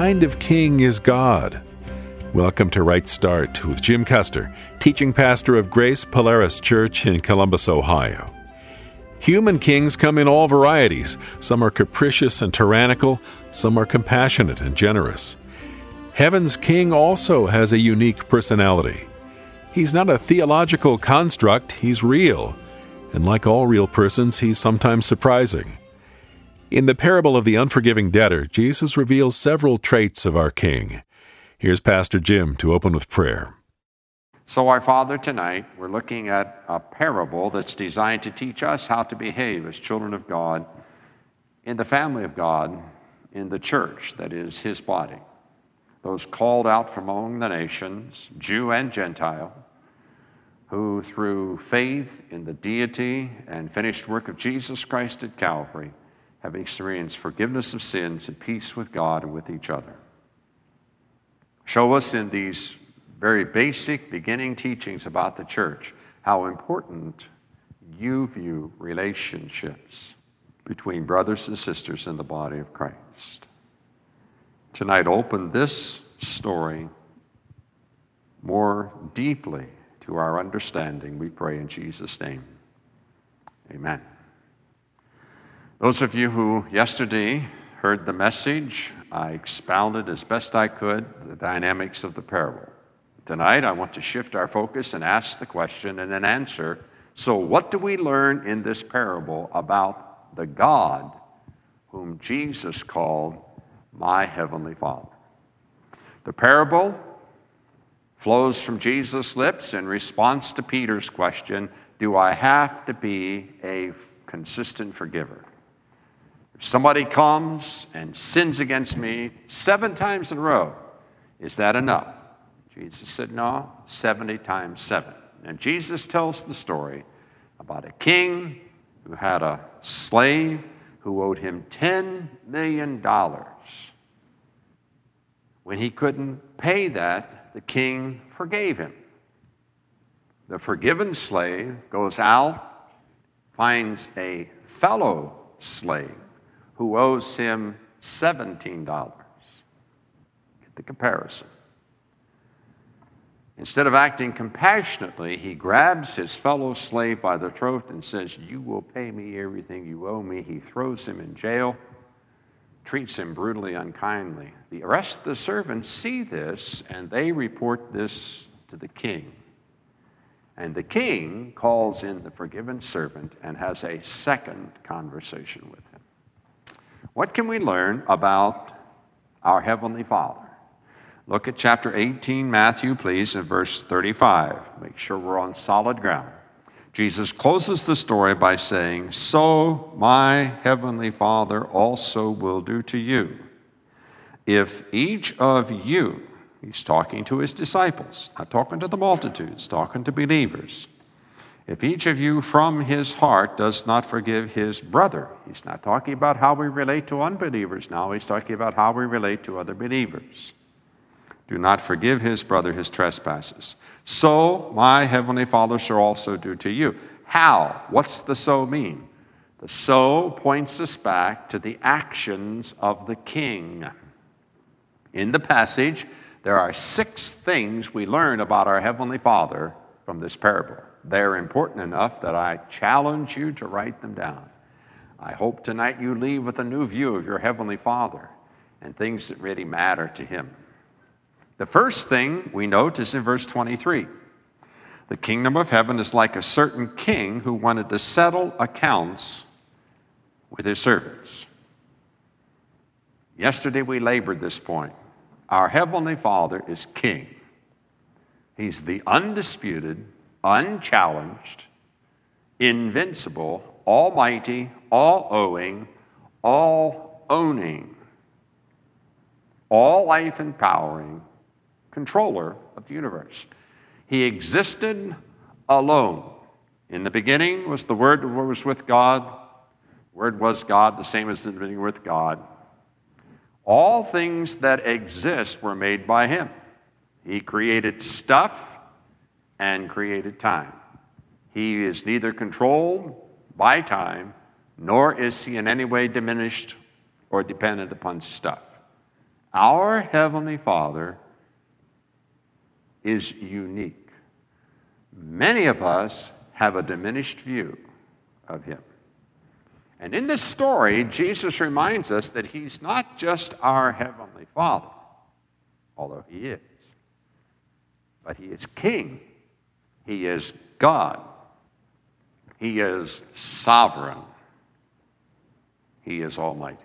kind of king is God? Welcome to Right Start with Jim Custer, teaching pastor of Grace Polaris Church in Columbus, Ohio. Human kings come in all varieties. Some are capricious and tyrannical, some are compassionate and generous. Heaven's king also has a unique personality. He's not a theological construct, he's real. And like all real persons, he's sometimes surprising. In the parable of the unforgiving debtor, Jesus reveals several traits of our king. Here's Pastor Jim to open with prayer. So, our Father, tonight we're looking at a parable that's designed to teach us how to behave as children of God in the family of God, in the church that is His body. Those called out from among the nations, Jew and Gentile, who through faith in the deity and finished work of Jesus Christ at Calvary have experienced forgiveness of sins and peace with God and with each other. Show us in these very basic beginning teachings about the church how important you view relationships between brothers and sisters in the body of Christ. Tonight, open this story more deeply to our understanding, we pray in Jesus' name. Amen. Those of you who yesterday heard the message, I expounded as best I could the dynamics of the parable. Tonight, I want to shift our focus and ask the question and then answer, so what do we learn in this parable about the God whom Jesus called my Heavenly Father? The parable flows from Jesus' lips in response to Peter's question, do I have to be a consistent forgiver? If somebody comes and sins against me 7 times in a row, is that enough? Jesus said, no, 70 times 7. And Jesus tells the story about a king who had a slave who owed him $10 million. When he couldn't pay that, the king forgave him. The forgiven slave goes out, finds a fellow slave who owes him $17. Get the comparison. Instead of acting compassionately, he grabs his fellow slave by the throat and says, you will pay me everything you owe me. He throws him in jail, treats him brutally unkindly. The rest of the servants see this, and they report this to the king. And the king calls in the forgiven servant and has a second conversation with him. What can we learn about our Heavenly Father? Look at chapter 18, Matthew, please, and verse 35. Make sure we're on solid ground. Jesus closes the story by saying, so my Heavenly Father also will do to you. If each of you, he's talking to his disciples, not talking to the multitudes, talking to believers. If each of you from his heart does not forgive his brother, he's not talking about how we relate to unbelievers now, he's talking about how we relate to other believers. Do not forgive his brother his trespasses. So my Heavenly Father shall also do to you. How? What's the so mean? The so points us back to the actions of the king. In the passage, there are 6 things we learn about our Heavenly Father from this parable. They're important enough that I challenge you to write them down. I hope tonight you leave with a new view of your Heavenly Father and things that really matter to Him. The first thing we note is in verse 23. The kingdom of heaven is like a certain king who wanted to settle accounts with his servants. Yesterday we labored this point. Our Heavenly Father is king. He's the undisputed, unchallenged, invincible, almighty, all-owing, all-owning, all life-empowering controller of the universe. He existed alone. In the beginning was the Word was with God. The Word was God, the same as in the beginning with God. All things that exist were made by Him. He created stuff and created time. He is neither controlled by time, nor is He in any way diminished or dependent upon stuff. Our Heavenly Father is unique. Many of us have a diminished view of him. And in this story, Jesus reminds us that he's not just our Heavenly Father, although he is, but he is King. He is God. He is sovereign. He is almighty.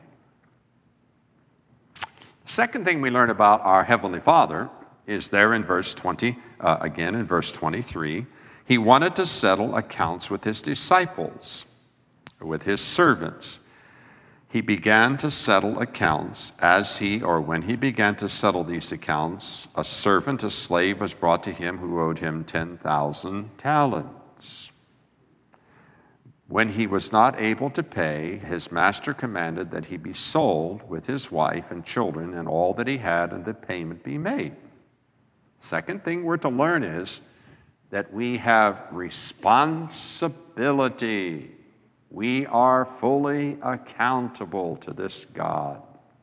The second thing we learn about our Heavenly Father is there in verse 20, again in verse 23. He wanted to settle accounts with his disciples, with his servants. He began to settle accounts when he began to settle these accounts, a servant, a slave was brought to him who owed him 10,000 talents. When he was not able to pay, his master commanded that he be sold with his wife and children and all that he had, and that payment be made. Second thing we're to learn is that we have responsibility. We are fully accountable to this God.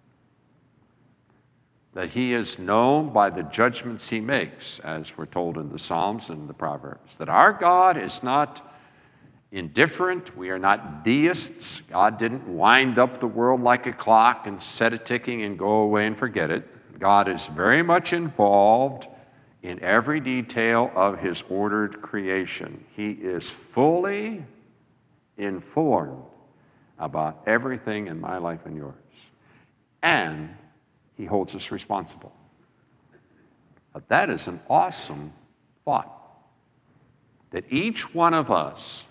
That he is known by the judgments he makes, as we're told in the Psalms and the Proverbs. That our God is not indifferent. We are not deists. God didn't wind up the world like a clock and set it ticking and go away and forget it. God is very much involved in every detail of his ordered creation. He is fully informed about everything in my life and yours. And he holds us responsible. But that is an awesome thought. That each one of us,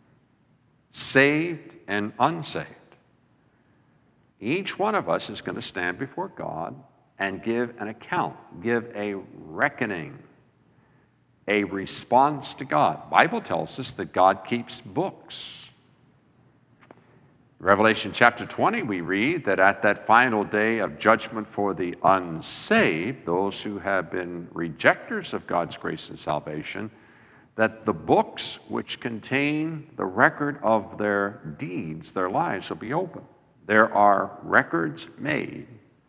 saved and unsaved, each one of us is going to stand before God and give an account, give a reckoning, a response to God. The Bible tells us that God keeps books. Revelation chapter 20, we read that at that final day of judgment for the unsaved, those who have been rejectors of God's grace and salvation, that the books which contain the record of their deeds, their lives, will be opened. There are records made.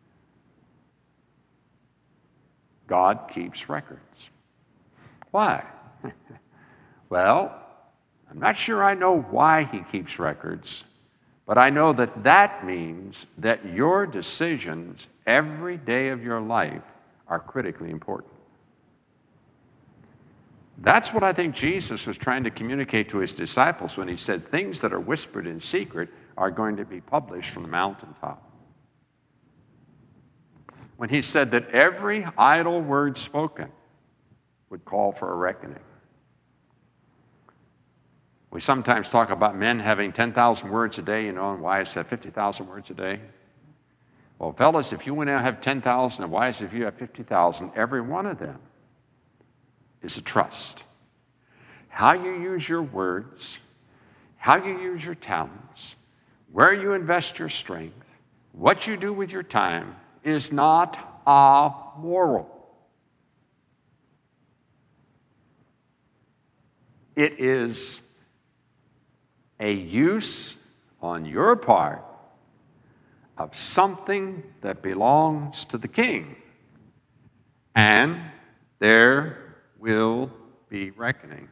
God keeps records. Why? Well, I'm not sure I know why he keeps records, but I know that that means that your decisions every day of your life are critically important. That's what I think Jesus was trying to communicate to his disciples when he said things that are whispered in secret are going to be published from the mountaintop. When he said that every idle word spoken would call for a reckoning. We sometimes talk about men having 10,000 words a day, and wives have 50,000 words a day. Well, fellas, if you want to have 10,000 and wives, if you have 50,000, every one of them is a trust. How you use your words, how you use your talents, where you invest your strength, what you do with your time is not amoral. It is a use on your part of something that belongs to the king. And there will be reckoning.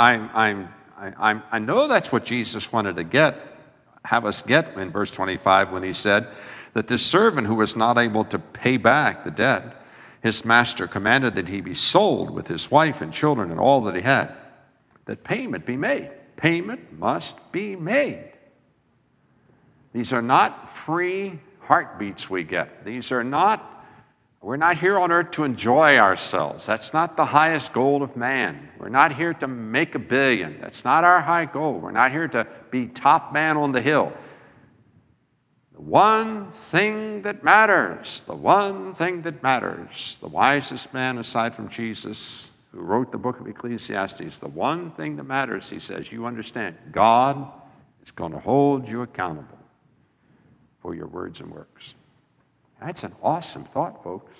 I know that's what Jesus wanted to have us get in verse 25 when he said that this servant who was not able to pay back the debt, his master commanded that he be sold with his wife and children and all that he had, that payment be made. Payment must be made. These are not free heartbeats we get. We're not here on earth to enjoy ourselves. That's not the highest goal of man. We're not here to make $1 billion. That's not our high goal. We're not here to be top man on the hill. The one thing that matters, the wisest man aside from Jesus, who wrote the book of Ecclesiastes, the one thing that matters, he says, you understand, God is going to hold you accountable for your words and works. That's an awesome thought, folks.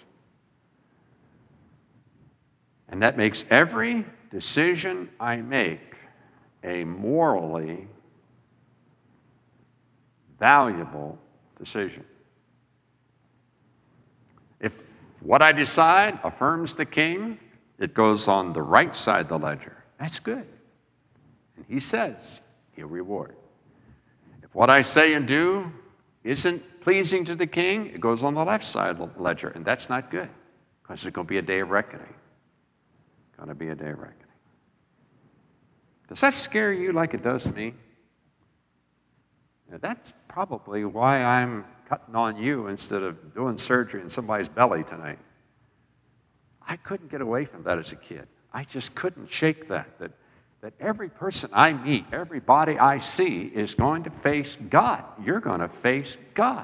And that makes every decision I make a morally valuable decision. If what I decide affirms the king, it goes on the right side of the ledger. That's good. And he says he'll reward. If what I say and do isn't pleasing to the king, it goes on the left side of the ledger. And that's not good, because there's going to be a day of reckoning. Going to be a day of reckoning. Does that scare you like it does me? Now, that's probably why I'm cutting on you instead of doing surgery in somebody's belly tonight. I couldn't get away from that as a kid. I just couldn't shake that every person I meet, everybody I see is going to face God. You're going to face God.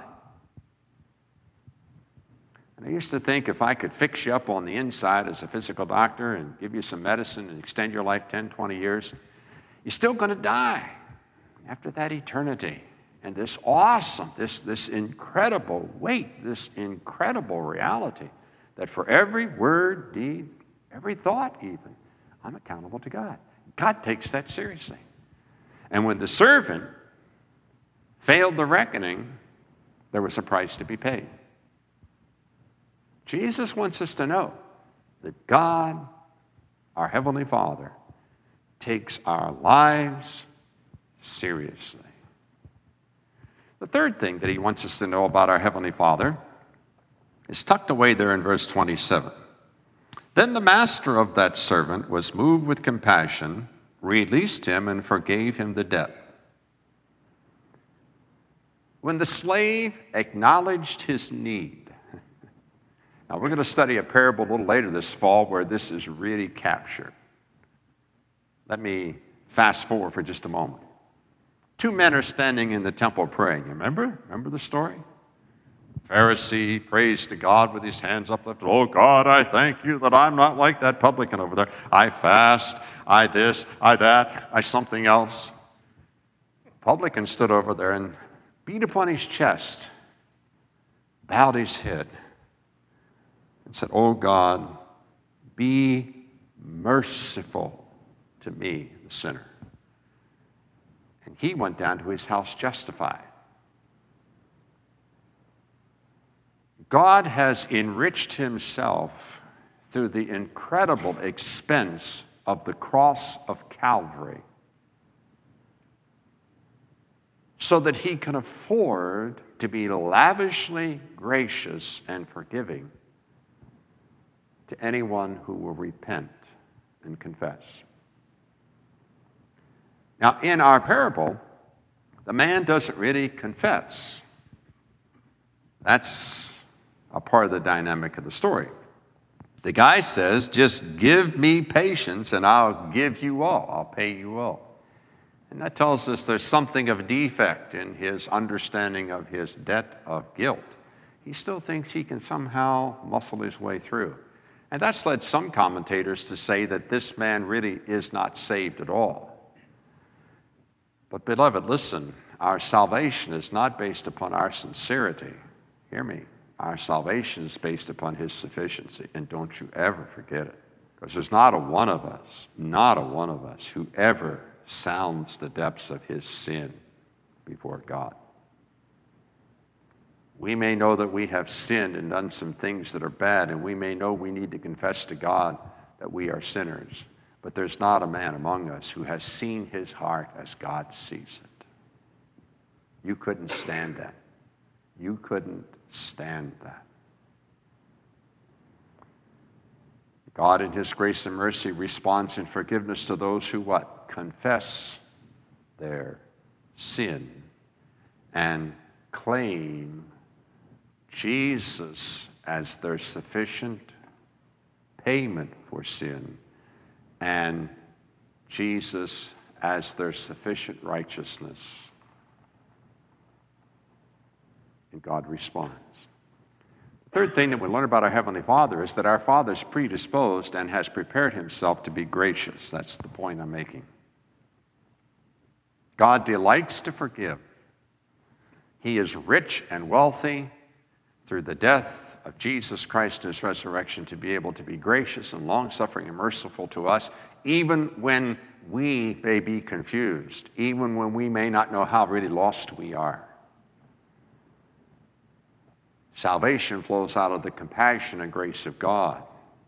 And I used to think if I could fix you up on the inside as a physical doctor and give you some medicine and extend your life 10, 20 years, you're still going to die after that eternity. And this awesome, this incredible weight, this incredible reality that for every word, deed, every thought even, I'm accountable to God. God takes that seriously. And when the servant failed the reckoning, there was a price to be paid. Jesus wants us to know that God, our Heavenly Father, takes our lives seriously. The third thing that he wants us to know about our Heavenly Father is tucked away there in verse 27. Then the master of that servant was moved with compassion, released him, and forgave him the debt. When the slave acknowledged his need. Now, we're going to study a parable a little later this fall where this is really captured. Let me fast forward for just a moment. Two men are standing in the temple praying. Remember the story? Pharisee prays to God with his hands uplifted. Oh, God, I thank you that I'm not like that publican over there. I fast, I this, I that, I something else. Publican stood over there and beat upon his chest, bowed his head, and said, Oh, God, be merciful to me, the sinner. And he went down to his house justified. God has enriched himself through the incredible expense of the cross of Calvary so that he can afford to be lavishly gracious and forgiving to anyone who will repent and confess. Now, in our parable, the man doesn't really confess. That's a part of the dynamic of the story. The guy says, just give me patience and I'll give you all. I'll pay you all. And that tells us there's something of a defect in his understanding of his debt of guilt. He still thinks he can somehow muscle his way through. And that's led some commentators to say that this man really is not saved at all. But beloved, listen, our salvation is not based upon our sincerity. Hear me. Our salvation is based upon his sufficiency. And don't you ever forget it. Because there's not a one of us who ever sounds the depths of his sin before God. We may know that we have sinned and done some things that are bad, and we may know we need to confess to God that we are sinners. But there's not a man among us who has seen his heart as God sees it. You couldn't stand that. You couldn't stand that. God in his grace and mercy responds in forgiveness to those who what? Confess their sin and claim Jesus as their sufficient payment for sin and Jesus as their sufficient righteousness. And God responds. The third thing that we learn about our Heavenly Father is that our Father is predisposed and has prepared himself to be gracious. That's the point I'm making. God delights to forgive. He is rich and wealthy through the death of Jesus Christ and his resurrection to be able to be gracious and long-suffering and merciful to us, even when we may be confused, even when we may not know how really lost we are. Salvation flows out of the compassion and grace of God.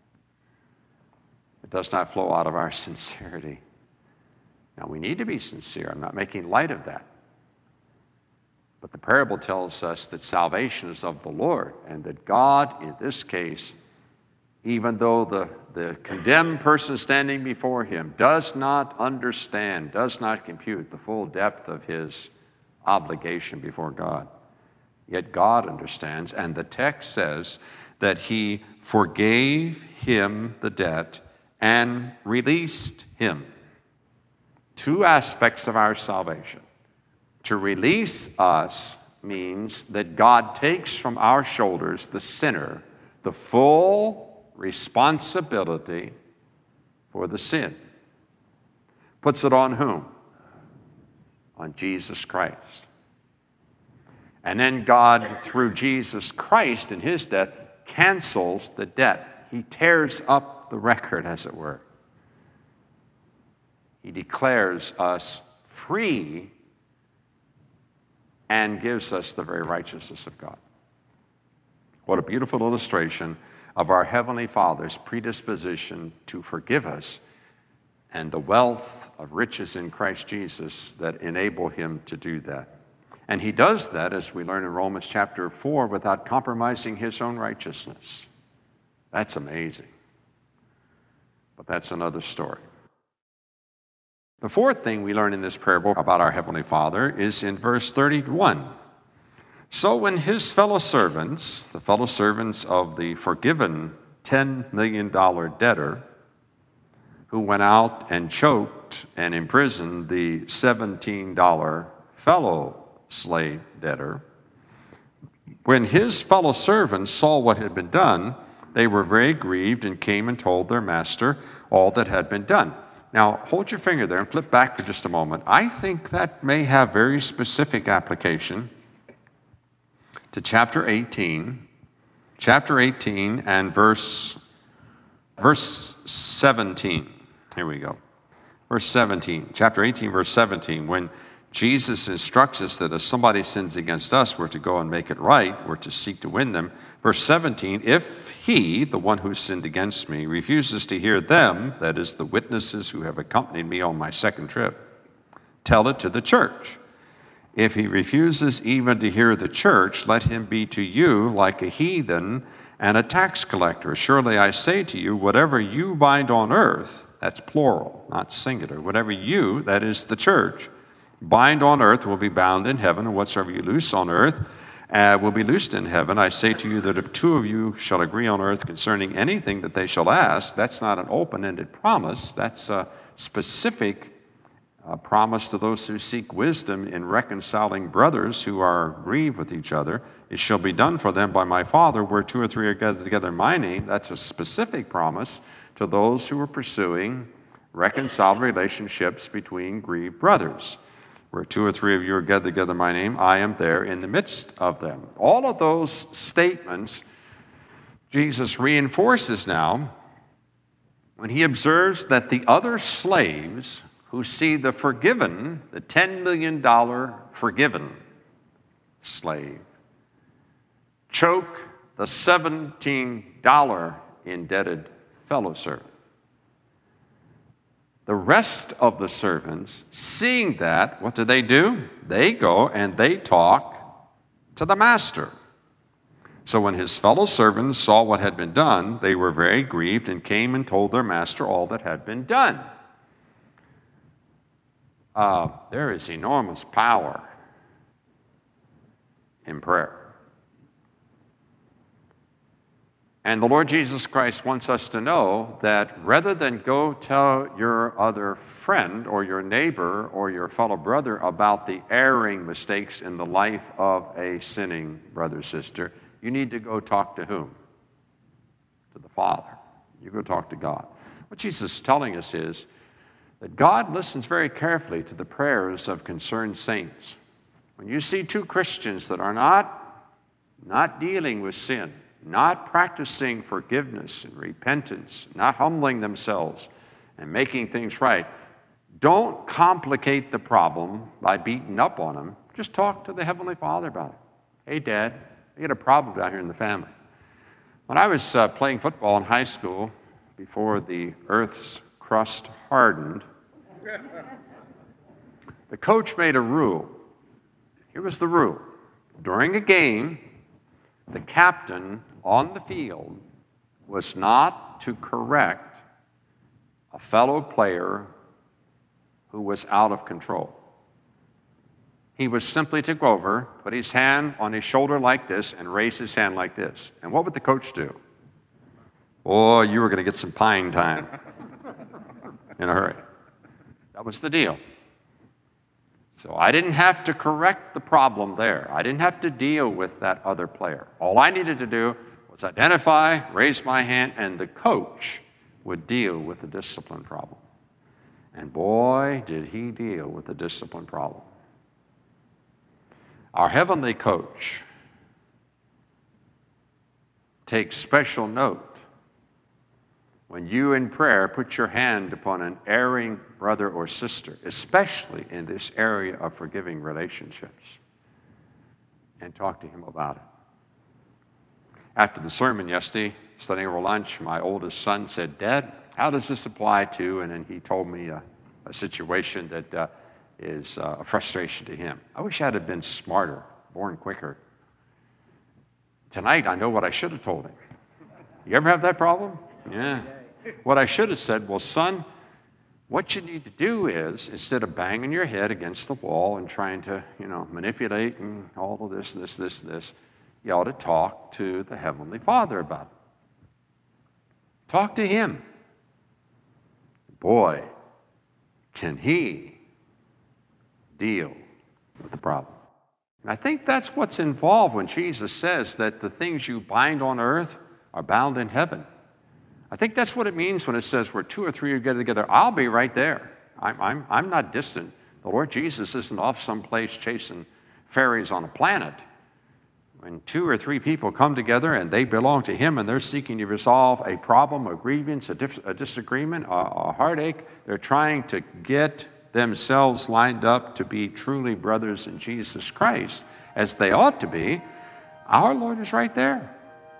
It does not flow out of our sincerity. Now, we need to be sincere. I'm not making light of that. But the parable tells us that salvation is of the Lord, and that God, in this case, even though the condemned person standing before him does not understand, does not compute the full depth of his obligation before God, yet God understands, and the text says that he forgave him the debt and released him. Two aspects of our salvation. To release us means that God takes from our shoulders, the sinner, the full responsibility for the sin. Puts it on whom? On Jesus Christ. And then God, through Jesus Christ and his death, cancels the debt. He tears up the record, as it were. He declares us free and gives us the very righteousness of God. What a beautiful illustration of our Heavenly Father's predisposition to forgive us and the wealth of riches in Christ Jesus that enable him to do that. And he does that, as we learn in Romans chapter 4, without compromising his own righteousness. That's amazing. But that's another story. The fourth thing we learn in this parable about our Heavenly Father is in verse 31. So when his fellow servants, the fellow servants of the forgiven $10 million debtor, who went out and choked and imprisoned the $17 fellow slave debtor, when his fellow servants saw what had been done, they were very grieved and came and told their master all that had been done. Now, hold your finger there and flip back for just a moment. I think that may have very specific application to chapter 18. Chapter 18 and verse 17. Here we go. Verse 17. Chapter 18, verse 17. When Jesus instructs us that if somebody sins against us, we're to go and make it right. We're to seek to win them. Verse 17, if he, the one who sinned against me, refuses to hear them, that is, the witnesses who have accompanied me on my second trip, tell it to the church. If he refuses even to hear the church, let him be to you like a heathen and a tax collector. Surely I say to you, whatever you bind on earth, that's plural, not singular, whatever you, that is the church, bind on earth will be bound in heaven, and whatsoever you loose on earth will be loosed in heaven. I say to you that if two of you shall agree on earth concerning anything that they shall ask, that's not an open-ended promise. That's a specific promise to those who seek wisdom in reconciling brothers who are grieved with each other. It shall be done for them by my Father, where two or three are gathered together in my name. That's a specific promise to those who are pursuing reconciled relationships between grieved brothers. Where two or three of you are gathered together in my name, I am there in the midst of them. All of those statements Jesus reinforces now when he observes that the other slaves who see the forgiven, the $10 million forgiven slave, choke the $17 indebted fellow servant. The rest of the servants, seeing that, what do? They go and they talk to the master. So when his fellow servants saw what had been done, they were very grieved and came and told their master all that had been done. There is enormous power in prayer. And the Lord Jesus Christ wants us to know that rather than go tell your other friend or your neighbor or your fellow brother about the erring mistakes in the life of a sinning brother or sister, you need to go talk to whom? To the Father. You go talk to God. What Jesus is telling us is that God listens very carefully to the prayers of concerned saints. When you see two Christians that are not dealing with sin, not practicing forgiveness and repentance, not humbling themselves and making things right, don't complicate the problem by beating up on them. Just talk to the Heavenly Father about it. Hey, Dad. I get a problem down here in the family. When I was playing football in high school, before the earth's crust hardened, the coach made a rule. Here was the rule. During a game, the captain on the field was not to correct a fellow player who was out of control. He was simply to go over, put his hand on his shoulder like this, and raise his hand like this. And what would the coach do? Boy, you were going to get some pine time in a hurry. That was the deal. So I didn't have to correct the problem there. I didn't have to deal with that other player. All I needed to do was identify, raise my hand, and the coach would deal with the discipline problem. And boy, did he deal with the discipline problem. Our heavenly coach takes special note when you in prayer put your hand upon an erring brother or sister, especially in this area of forgiving relationships, and talk to him about it. After the sermon yesterday, studying over lunch, my oldest son said, "Dad, how does this apply to?" And then he told me a situation that is a frustration to him. I wish I had been smarter, born quicker. Tonight, I know what I should have told him. You ever have that problem? Yeah. What I should have said, well, son, what you need to do is, instead of banging your head against the wall and trying to, manipulate and all of this, you ought to talk to the Heavenly Father about it. Talk to Him. Boy, can He deal with the problem. And I think that's what's involved when Jesus says that the things you bind on earth are bound in heaven. I think that's what it means when it says where two or three are gathered together, I'll be right there. I'm not distant. The Lord Jesus isn't off someplace chasing fairies on a planet. When two or three people come together and they belong to Him and they're seeking to resolve a problem, a grievance, a disagreement, a heartache, they're trying to get themselves lined up to be truly brothers in Jesus Christ, as they ought to be, our Lord is right there.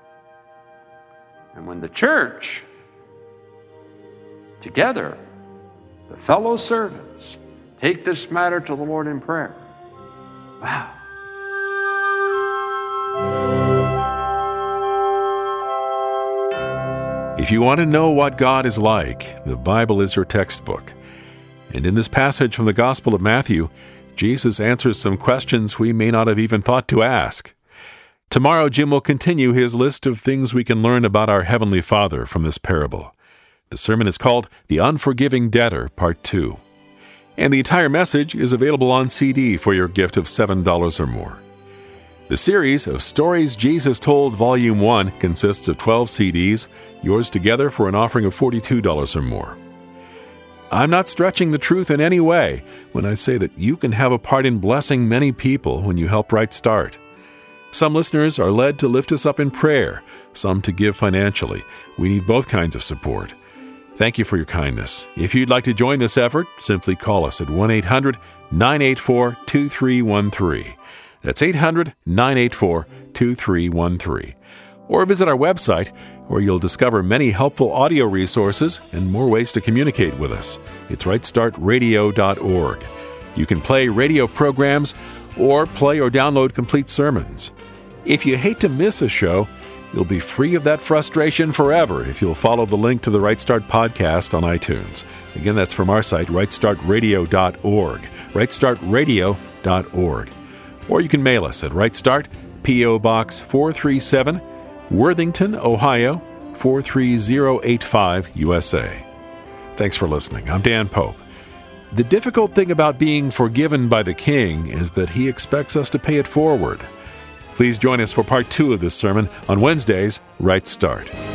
And when the church, together, the fellow servants, take this matter to the Lord in prayer, wow. If you want to know what God is like, the Bible is your textbook. And in this passage from the Gospel of Matthew, Jesus answers some questions we may not have even thought to ask. Tomorrow, Jim will continue his list of things we can learn about our Heavenly Father from this parable. The sermon is called The Unforgiving Debtor, Part 2. And the entire message is available on CD for your gift of $7 or more. The series of Stories Jesus Told Volume 1 consists of 12 CDs, yours together for an offering of $42 or more. I'm not stretching the truth in any way when I say that you can have a part in blessing many people when you help Right Start. Some listeners are led to lift us up in prayer, some to give financially. We need both kinds of support. Thank you for your kindness. If you'd like to join this effort, simply call us at 1-800-984-2313. That's 800-984-2313. Or visit our website, where you'll discover many helpful audio resources and more ways to communicate with us. It's rightstartradio.org. You can play radio programs or play or download complete sermons. If you hate to miss a show, you'll be free of that frustration forever if you'll follow the link to the Right Start podcast on iTunes. Again, that's from our site, rightstartradio.org. rightstartradio.org. Or you can mail us at Right Start, P.O. Box 437, Worthington, Ohio, 43085, USA. Thanks for listening. I'm Dan Pope. The difficult thing about being forgiven by the King is that He expects us to pay it forward. Please join us for Part 2 of this sermon on Wednesdays, Right Start.